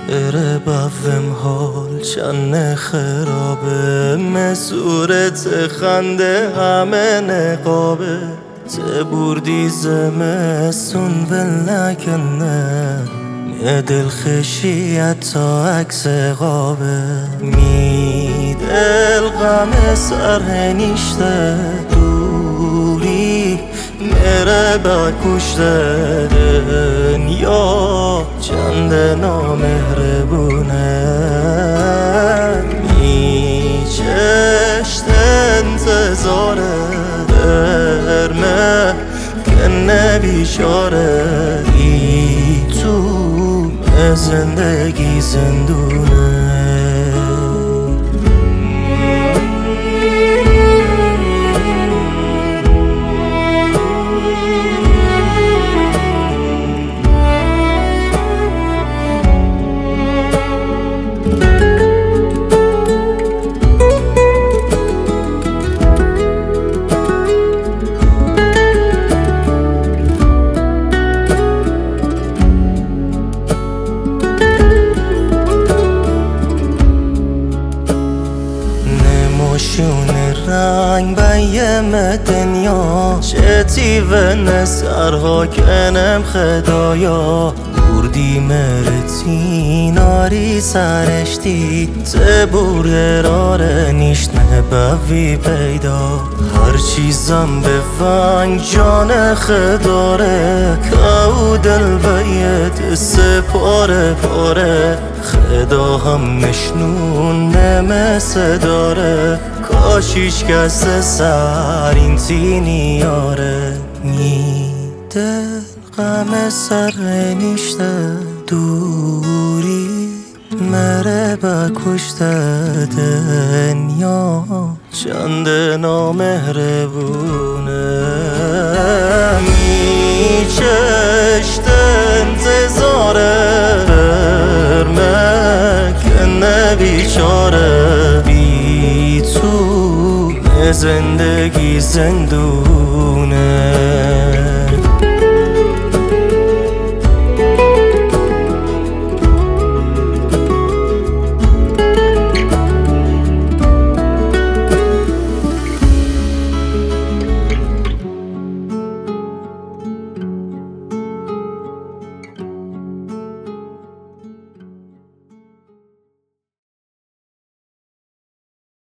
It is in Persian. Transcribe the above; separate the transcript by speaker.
Speaker 1: اره بفهم حال چند خرابه مسورت خنده همه نقابه تبوردی زمستون ول نکنه دل خشیت تا عکس قابه دل غم سر نیشته دوری میره با کشته دنیا چند نامهربونه میچشت انتظاره برمه کنه بیچاره ای تو زندگی زندونه شون رنگ بیم دنیا چتی و نسرها کنم خدایا بردی مرتی ناری سرشتی تبور قرار نیشت نبوی پیدا هر چیزم به فنگ جان خداره که دل باید سپاره پاره خدا هم مشنون نمسه داره کاش هیچ کس سر این تینی یاره دل غم سر نیشته دوری مره بکشته دنیا چند نامهربونه میچشت انتظاره برمه کنه بیچاره بی تو زندگی زندونه